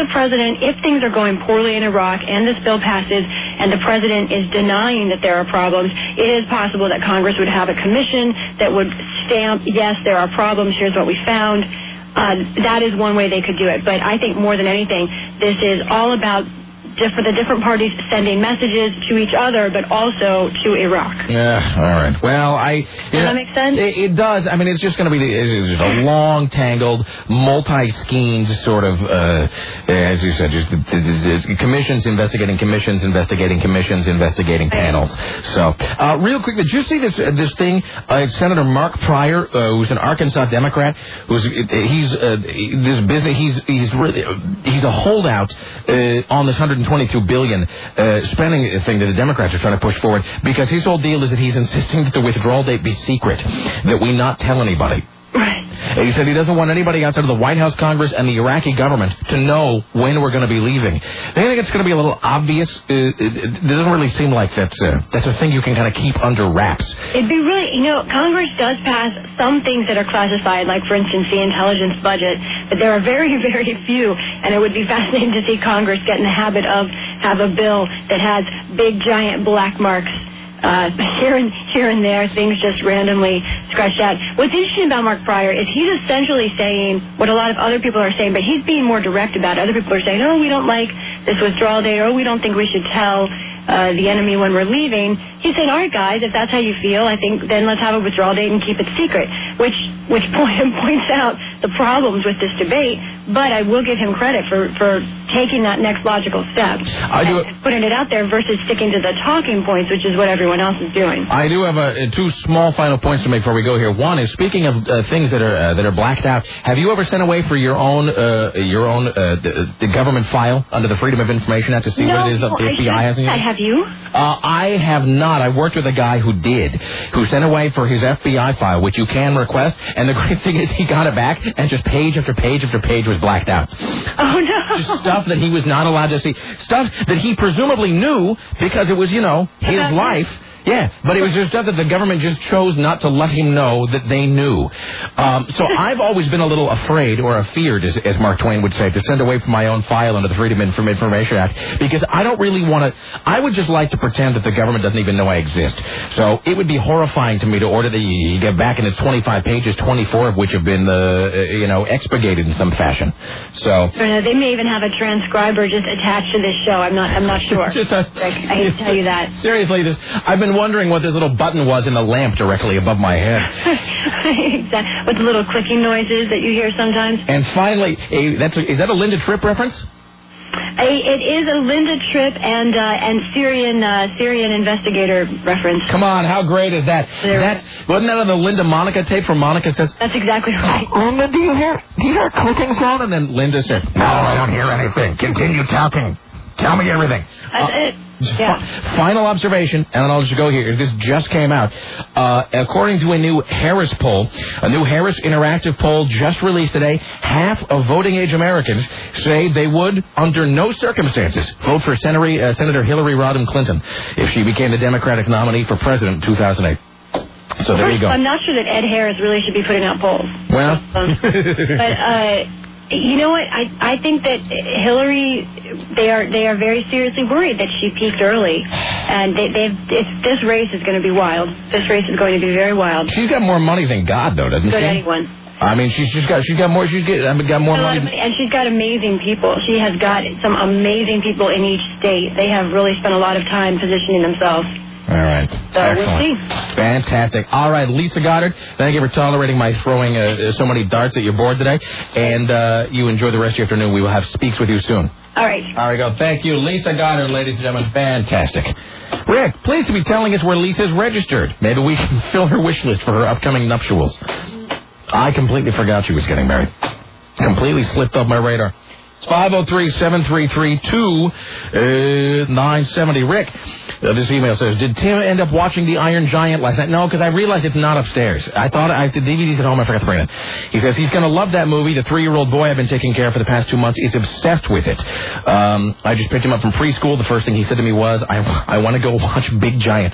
G: if things are going poorly in Iraq and this bill passes and the president is denying that there are problems, it is possible that Congress would have a commission that would stamp, yes, there are problems, here's what we found. That is one way they could do it. But I think more than anything, this is all about the different parties sending messages to each other, but also to Iraq.
D: Yeah, all right. Well,
G: does that make sense?
D: It does. I mean, it's just going to be it's a long, tangled, multi-schemed sort of, as you said, just commissions investigating commissions, investigating commissions, investigating panels. So, real quick, did you see this thing? Senator Mark Pryor, who's an Arkansas Democrat, he's a holdout on this $122 billion spending thing that the Democrats are trying to push forward, because his whole deal is that he's insisting that the withdrawal date be secret, that we not tell anybody.
G: Right.
D: He said he doesn't want anybody outside of the White House, Congress, and the Iraqi government to know when we're going to be leaving. They think it's going to be a little obvious. It doesn't really seem like that's a thing you can kind of keep under wraps.
G: It'd be really, Congress does pass some things that are classified, like, for instance, the intelligence budget, but there are very, very few, and it would be fascinating to see Congress get in the habit of have a bill that has big, giant black marks here and there, things just randomly scratched out. What's interesting about Mark Pryor is he's essentially saying what a lot of other people are saying, but he's being more direct about it. Other people are saying, oh, we don't like this withdrawal date, or we don't think we should tell the enemy when we're leaving. He's saying, all right, guys, if that's how you feel, I think then let's have a withdrawal date and keep it secret, which points out the problems with this debate. But I will give him credit for taking that next logical step and putting it out there versus sticking to the talking points, which is what everyone else is doing.
D: I do have two small final points to make before we go here. One is, speaking of things that are blacked out, have you ever sent away for your own the government file under the Freedom of Information Act to see what it is that the FBI has in it?
G: Have you?
D: I have not. I worked with a guy who sent away for his FBI file, which you can request, and the great thing is he got it back, and just page after page after page was blacked out.
G: Oh, no.
D: Just stuff that he was not allowed to see. Stuff that he presumably knew because it was, his life. Yeah, but it was just stuff that the government just chose not to let him know that they knew. So I've always been a little afraid, or afeared, as Mark Twain would say, to send away from my own file under the Freedom of Information Act, because I don't really want to. I would just like to pretend that the government doesn't even know I exist. So it would be horrifying to me to order that you get back in its 25 pages, 24 of which have been, expurgated in some fashion. So
G: they may even have a transcriber just attached to this show. I'm not sure. I hate to tell you that.
D: Seriously, I've been wondering what this little button was in the lamp directly above my head.
G: Exactly. With the little clicking noises that you hear sometimes.
D: And finally, is that a Linda Tripp reference?
G: It is a Linda Tripp and Syrian investigator reference.
D: Come on, how great is that? Wasn't that on the Linda Monica tape from Monica Says?
G: That's exactly right.
D: Linda, do you hear a clicking sound? And then Linda said, no, I don't hear anything. Continue talking. Tell me everything.
G: Yeah.
D: Final observation, and then I'll just go here. This just came out. According to a new Harris poll, a new Harris Interactive poll just released today, half of voting-age Americans say they would, under no circumstances, vote for Senator Hillary Rodham Clinton if she became the Democratic nominee for president in 2008. So there you go.
G: I'm not sure that Ed Harris really should be putting out polls.
D: Well.
G: But you know what? I think that Hillary, they are very seriously worried that she peaked early, and this race is going to be wild. This race is going to be very wild.
D: She's got more money than God, though, doesn't she?
G: Good anyone.
D: I mean, she's got more money.
G: And she's got amazing people. She has got some amazing people in each state. They have really spent a lot of time positioning themselves.
D: All right.
G: So
D: Excellent.
G: we'll see.
D: Fantastic. All right, Lisa Goddard, thank you for tolerating my throwing so many darts at your board today. And you enjoy the rest of your afternoon. We will have speaks with you soon.
G: All right.
D: All right, go. Thank you. Lisa Goddard, ladies and gentlemen. Fantastic. Rick, pleased to be telling us where Lisa's registered. Maybe we can fill her wish list for her upcoming nuptials. I completely forgot she was getting married. Completely slipped off my radar. It's 503-733-2970. Rick, this email says, did Tim end up watching The Iron Giant last night? No, because I realized it's not upstairs. I thought the DVD's at home. I forgot to bring it. He says he's going to love that movie. The 3-year-old boy I've been taking care of for the past 2 months is obsessed with it. I just picked him up from preschool. The first thing he said to me was, I want to go watch Big Giant.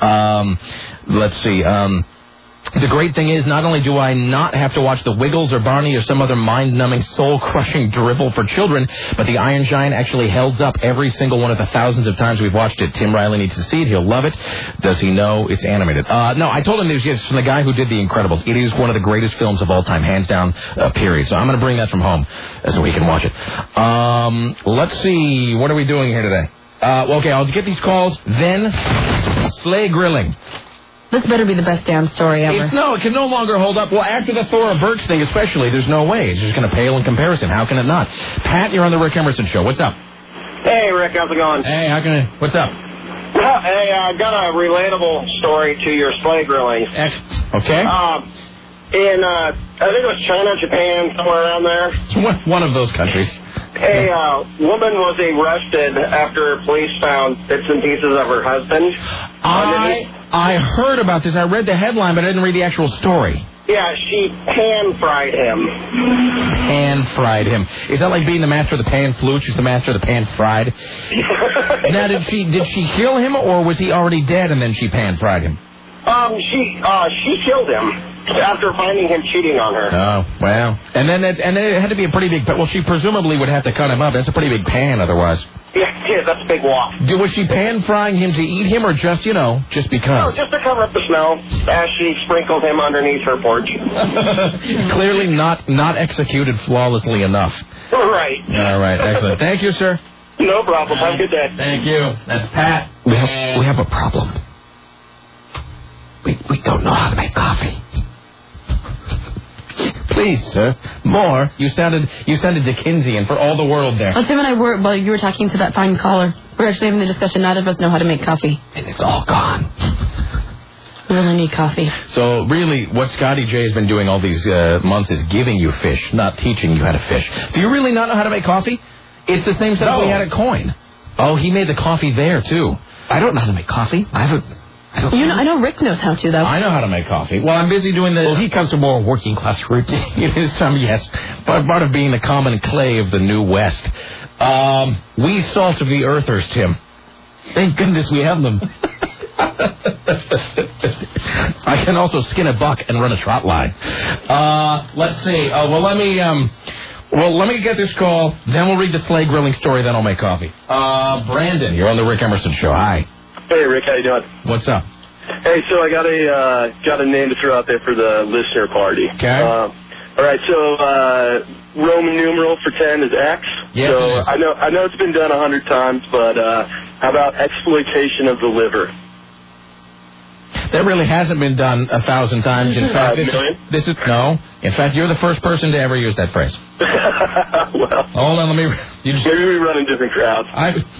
D: Let's see. The great thing is, not only do I not have to watch The Wiggles or Barney or some other mind-numbing, soul-crushing drivel for children, but The Iron Giant actually holds up every single one of the thousands of times we've watched it. Tim Riley needs to see it. He'll love it. Does he know it's animated? No, I told him it was from the guy who did The Incredibles. It is one of the greatest films of all time, hands down, period. So I'm going to bring that from home so we can watch it. Let's see. What are we doing here today? Okay, I'll get these calls. Then, sleigh grilling.
A: This better be the best damn story ever.
D: It can no longer hold up. Well, after the Thora Birch thing especially, there's no way. It's just going to pale in comparison. How can it not? Pat, you're on the Rick Emerson Show. What's up?
E: Hey, Rick, how's it going?
D: Hey, what's up?
E: Well, hey, I got a relatable story to your sleigh grilling.
D: Okay.
E: In, I think it was China, Japan, somewhere around there.
D: It's one of those countries.
E: A woman was arrested after police found bits and pieces of her husband.
D: I heard about this. I read the headline, but I didn't read the actual story.
E: Yeah, she pan-fried him.
D: Pan-fried him. Is that like being the master of the pan flute? She's the master of the pan-fried? Now, did she kill him, or was he already dead and then she pan-fried him?
E: She killed him after finding him cheating on her.
D: Oh, well. And then it had to be a pretty big... Well, she presumably would have to cut him up. That's a pretty big pan otherwise.
E: Yeah, that's a big wok.
D: Was she pan-frying him to eat him or just because?
E: No, just to cover up the smell as she sprinkled him underneath her porch.
D: Clearly not executed flawlessly enough.
E: Right.
D: All right, excellent. Thank you, sir.
E: No problem. Have a good day.
D: Thank you. That's Pat. We have a problem. We don't know how to make coffee. Please, sir, more. You sounded Dickensian for all the world there.
A: Well, Tim and I were, while you were talking to that fine caller, we're actually having the discussion, none of us know how to make coffee.
D: And it's all gone.
A: We really need coffee.
D: So, really, what Scotty J has been doing all these months is giving you fish, not teaching you how to fish. Do you really not know how to make coffee? It's the same setup we had at Coin. Oh, he made the coffee there, too. I don't know how to make coffee. I
A: know Rick knows how to, though.
D: I know how to make coffee. Well, I'm busy doing the... Well, he comes from more working class roots. In his time, yes. Part of being the common clay of the New West. We salt of the earthers, Tim. Thank goodness we have them. I can also skin a buck and run a trot line. Let's see. Let me get this call. Then we'll read the sleigh grilling story. Then I'll make coffee. Brandon, you're on the Rick Emerson Show. Hi.
E: Hey, Rick, how you doing?
D: What's up?
E: Hey, so I got a name to throw out there for the listener party.
D: Okay.
E: All right, so Roman numeral for 10 is X.
D: Yes,
E: so
D: it is.
E: I know it's been done 100 times, but how about exploitation of the liver?
D: That really hasn't been done 1,000 times. In fact, this is no. In fact, you're the first person to ever use that phrase.
E: Well,
D: hold on,
E: maybe we run in different crowds.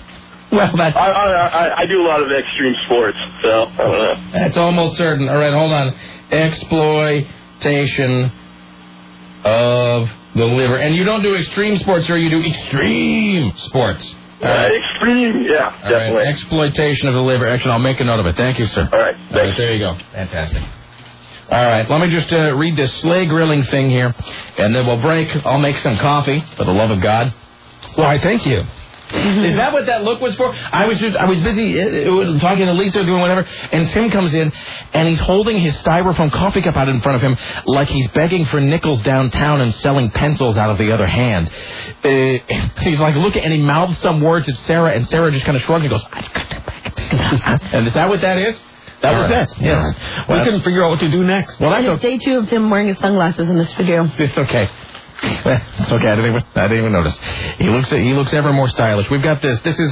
E: I do a lot of extreme sports, so I don't know.
D: That's almost certain. All right, hold on. Exploitation of the liver. And you don't do extreme sports, or you do extreme sports.
E: Extreme, yeah,
D: All
E: definitely.
D: right. Exploitation of the liver. Actually, I'll make a note of it. Thank you, sir.
E: All right, thanks.
D: There you go. Fantastic. All right, let me just read this sleigh grilling thing here, and then we'll break. I'll make some coffee, for the love of God.
C: Why, thank you.
D: Is that what that look was for? I was busy talking to Lisa, doing whatever, and Tim comes in, and he's holding his styrofoam coffee cup out in front of him like he's begging for nickels downtown and selling pencils out of the other hand. He's like looking, and he mouths some words at Sarah, and Sarah just kind of shrugs and goes, and is that what that is? That was it. Yes.
C: Well, we couldn't figure out what to do next.
D: Well,
A: It's day 2 of Tim wearing his sunglasses in the studio.
D: It's okay. It's okay. I didn't even notice. He looks ever more stylish. We've got this. This is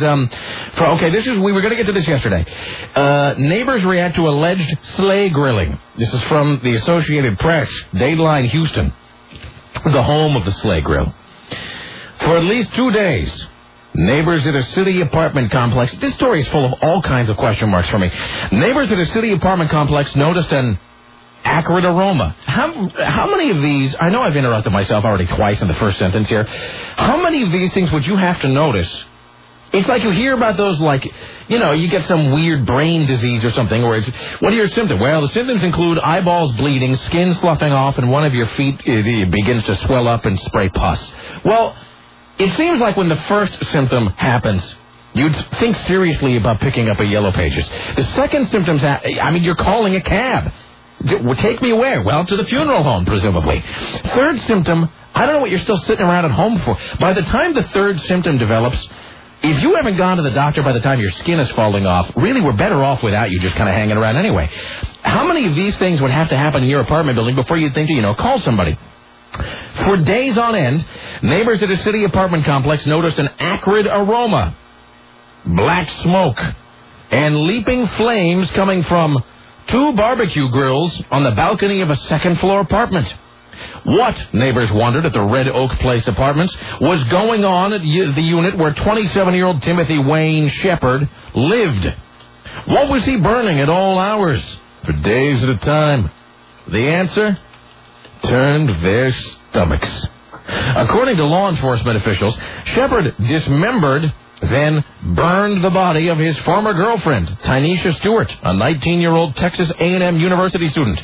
D: we were going to get to this yesterday. Neighbors react to alleged sleigh grilling. This is from the Associated Press, Dateline Houston, the home of the sleigh grill. For at least 2 days, neighbors at a city apartment complex. This story is full of all kinds of question marks for me. Neighbors at a city apartment complex noticed an acrid aroma. How many of these, I know I've interrupted myself already twice in the first sentence here. How many of these things would you have to notice? It's like you hear about those, like, you get some weird brain disease or something, or what are your symptoms? Well, the symptoms include eyeballs bleeding, skin sloughing off, and one of your feet begins to swell up and spray pus. Well, it seems like when the first symptom happens, you'd think seriously about picking up a Yellow Pages. The second symptoms, you're calling a cab. Take me where? Well, to the funeral home, presumably. Third symptom, I don't know what you're still sitting around at home for. By the time the third symptom develops, if you haven't gone to the doctor by the time your skin is falling off, really we're better off without you just kind of hanging around anyway. How many of these things would have to happen in your apartment building before you'd think to, call somebody? For days on end, neighbors at a city apartment complex noticed an acrid aroma, black smoke, and leaping flames coming from 2 barbecue grills on the balcony of a second-floor apartment. What, neighbors wondered at the Red Oak Place Apartments, was going on at the unit where 27-year-old Timothy Wayne Shepard lived? What was he burning at all hours, for days at a time? The answer? Turned their stomachs. According to law enforcement officials, Shepard dismembered, then burned the body of his former girlfriend, Tynesha Stewart, a 19-year-old Texas A&M University student.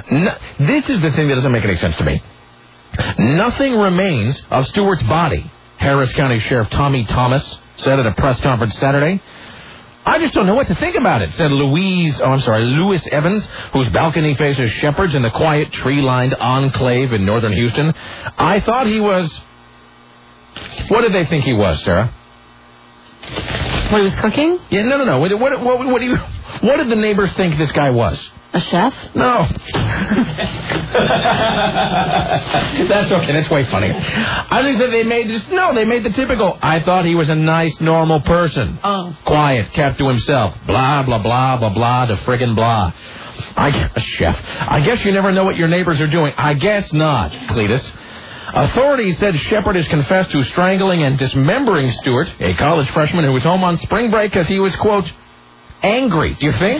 D: This is the thing that doesn't make any sense to me. Nothing remains of Stewart's body, Harris County Sheriff Tommy Thomas said at a press conference Saturday. I just don't know what to think about it, said Louis Evans, whose balcony faces Shepard's in the quiet, tree-lined enclave in northern Houston. I thought he was... What did they think he was, Sarah?
A: What, he was cooking?
D: Yeah, no. What did the neighbors think this guy was?
A: A chef?
D: No. That's okay. That's way funny. I think that they made the typical. I thought he was a nice, normal person.
A: Oh.
D: Quiet, kept to himself. Blah, blah, blah, blah, blah, to friggin' blah. A chef. I guess you never know what your neighbors are doing. I guess not, Cletus. Authorities said Shepard has confessed to strangling and dismembering Stewart, a college freshman who was home on spring break because he was, quote, angry. Do you think?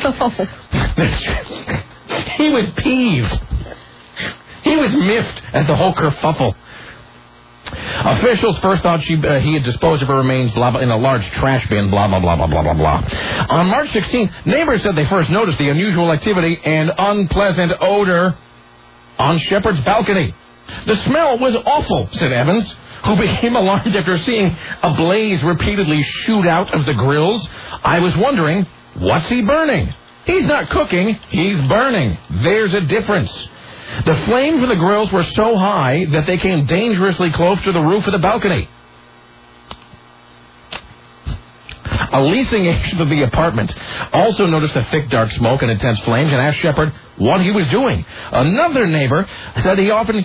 D: He was peeved. He was miffed at the whole kerfuffle. Officials first thought he had disposed of her remains in a large trash bin, blah, blah, blah, blah, blah, blah, blah. On March 16th, neighbors said they first noticed the unusual activity and unpleasant odor on Shepard's balcony. The smell was awful, said Evans, who became alarmed after seeing a blaze repeatedly shoot out of the grills. I was wondering, what's he burning? He's not cooking, he's burning. There's a difference. The flames from the grills were so high that they came dangerously close to the roof of the balcony. A leasing agent of the apartment also noticed the thick, dark smoke and intense flames and asked Shepard what he was doing. Another neighbor said he often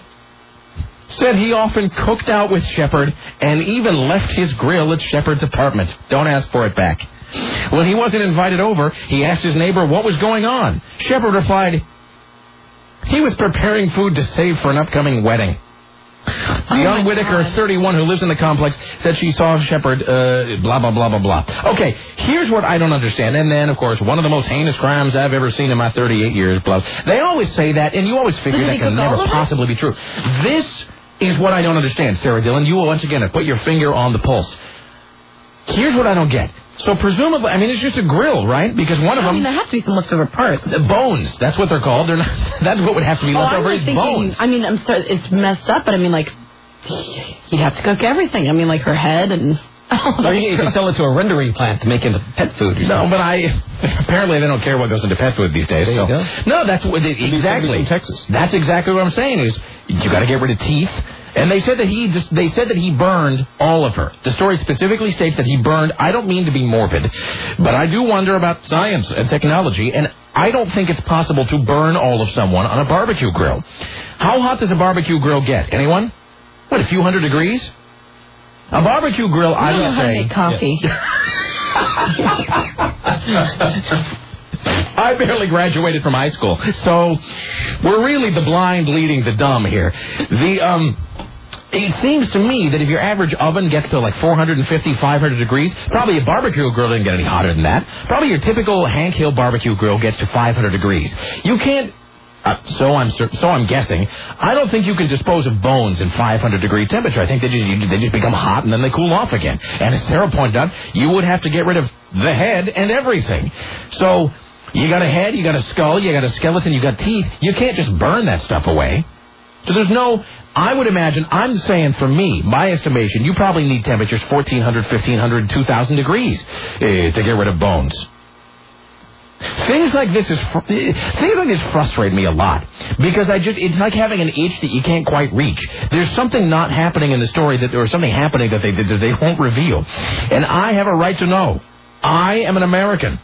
D: cooked out with Shepard and even left his grill at Shepard's apartment. Don't ask for it back. When he wasn't invited over, he asked his neighbor what was going on. Shepard replied, he was preparing food to save for an upcoming wedding. Young Whitaker, 31, who lives in the complex, said she saw Shepard, blah, blah, blah, blah, blah. Okay, here's what I don't understand. And then, of course, one of the most heinous crimes I've ever seen in my 38 years, blah. They always say that, and you always figure that can never possibly be true. This is what I don't understand, Sarah Dillon. You will once again put your finger on the pulse. here's what I don't get. So presumably, I mean, it's just a grill, right? Because one of them...
A: I mean, there have to be some leftover parts.
D: Bones. That's what they're called. They're not, that's what would have to be left over is bones.
A: I mean, I'm sorry, it's messed up, but I mean, like, you'd have to cook everything. I mean, like her head and...
C: Or you can sell it to a rendering plant to make into pet food or something.
D: No, but apparently they don't care what goes into pet food these days.
C: There you go.
D: No, that's what exactly.
C: In Texas.
D: That's exactly what I'm saying is you got to get rid of teeth. And they said that he burned all of her. The story specifically states that he burned. I don't mean to be morbid, but I do wonder about science and technology, and I don't think it's possible to burn all of someone on a barbecue grill. How hot does a barbecue grill get? Anyone? What, a few hundred degrees? A barbecue grill, I would say...
A: coffee.
D: I barely graduated from high school, so we're really the blind leading the dumb here. It seems to me that if your average oven gets to like 450, 500 degrees, probably a barbecue grill doesn't get any hotter than that. Probably your typical Hank Hill barbecue grill gets to 500 degrees. You can't... So I'm guessing. I don't think you can dispose of bones in 500-degree temperature. I think they just become hot and then they cool off again. And as Sarah pointed out, you would have to get rid of the head and everything. So you got a head, you got a skull, you got a skeleton, you got teeth. You can't just burn that stuff away. So there's no... I would imagine, I'm saying for me, my estimation, you probably need temperatures 1,400, 1,500, 2,000 degrees to get rid of bones. Things like this frustrate me a lot because it's like having an itch that you can't quite reach. There's something not happening in the story or something happening that they won't reveal, and I have a right to know. I am an American.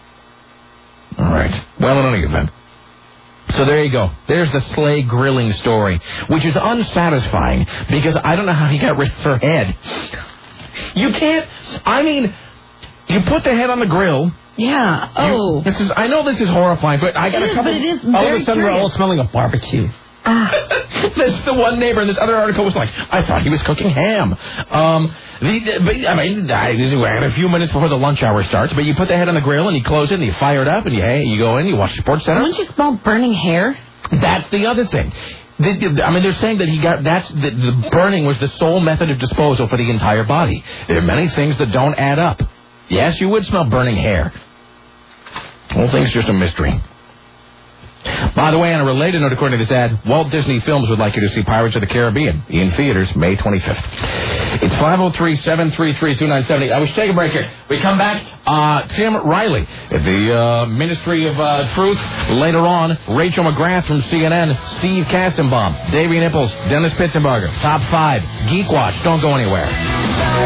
D: All right. Well, in any event. So there you go. There's the sleigh grilling story, which is unsatisfying because I don't know how he got rid of her head. You can't. I mean, you put the head on the grill.
A: Yeah. Oh.
D: I know this is horrifying, but I got a couple.
A: But it is
C: all
A: very
C: of a sudden, we're all smelling of barbecue.
D: That's the one neighbor in this other article was like, I thought he was cooking ham. I had a few minutes before the lunch hour starts, but you put the head on the grill and you close it and you fire it up and you go in, you watch Sports Center.
A: Don't you smell burning hair?
D: That's the other thing. They're saying that the burning was the sole method of disposal for the entire body. There are many things that don't add up. Yes, you would smell burning hair. The whole thing's just a mystery. By the way, on a related note, according to this ad, Walt Disney Films would like you to see Pirates of the Caribbean in theaters May 25th. It's 503-733-2970. We should take a break here. We come back, Tim Riley at the Ministry of Truth. Later on, Rachel McGrath from CNN, Steve Kastenbaum, Davey Nichols, Dennis Pitzenbarger. Top 5, Geek Watch. Don't go anywhere.